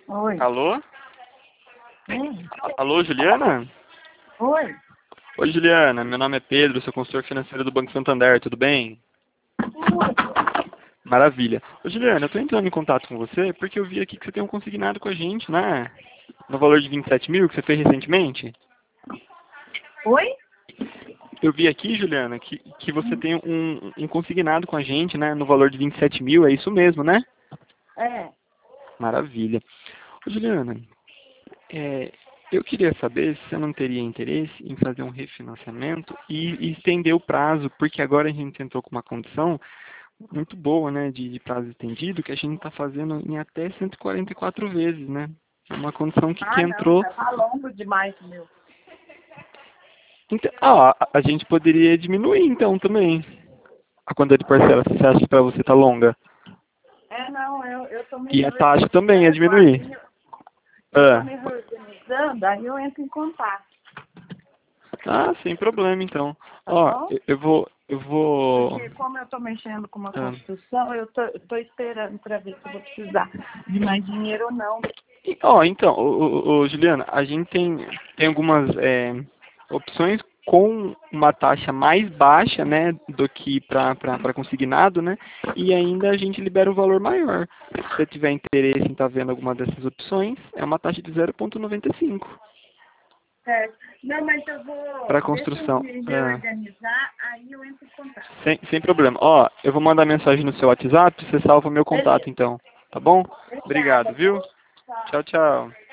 Oi. Alô? Hum. Alô, Juliana? Oi. Oi, Juliana. Meu nome é Pedro, sou consultor financeiro do Banco Santander, tudo bem? Maravilha. Ô, Juliana, eu tô entrando em contato com você porque eu vi aqui que você tem um consignado com a gente, né? No valor de 27 mil que você fez recentemente. Oi? Eu vi aqui, Juliana, que você tem um consignado com a gente, né? No valor de 27 mil, é isso mesmo, né? É. Maravilha. Ô, Juliana, eu queria saber se você não teria interesse em fazer um refinanciamento e estender o prazo, porque agora a gente entrou com uma condição muito boa, né, de prazo estendido, que a gente está fazendo em até 144 vezes, né? É uma condição que Ah, não, entrou. já tá longo demais, meu. Então, a gente poderia diminuir então também a quantidade de parcela, se você acha que para você tá longa. É, não, eu tô me E a taxa também é reorganizando diminuir. aí. Eu tô Ah, me reorganizando, aí eu entro em contato, sem problema então. tá Ó, bom? eu vou. Porque como eu tô mexendo com uma ah, construção, eu tô esperando para ver se eu vou precisar de mais dinheiro ou não. Então, Juliana, a gente tem algumas opções com uma taxa mais baixa, né, do que para consignado, né, e ainda a gente libera um valor maior. Se você tiver interesse em estar vendo alguma dessas opções, é uma taxa de 0,95 Certo. Não, mas eu vou. para Deixa eu construção. me reorganizar, aí eu entro em contato. Sem problema. Ó, eu vou mandar mensagem no seu WhatsApp, você salva o meu contato Beleza. então, tá bom? Obrigado, Obrigada, viu? viu? Tchau. Tchau, tchau.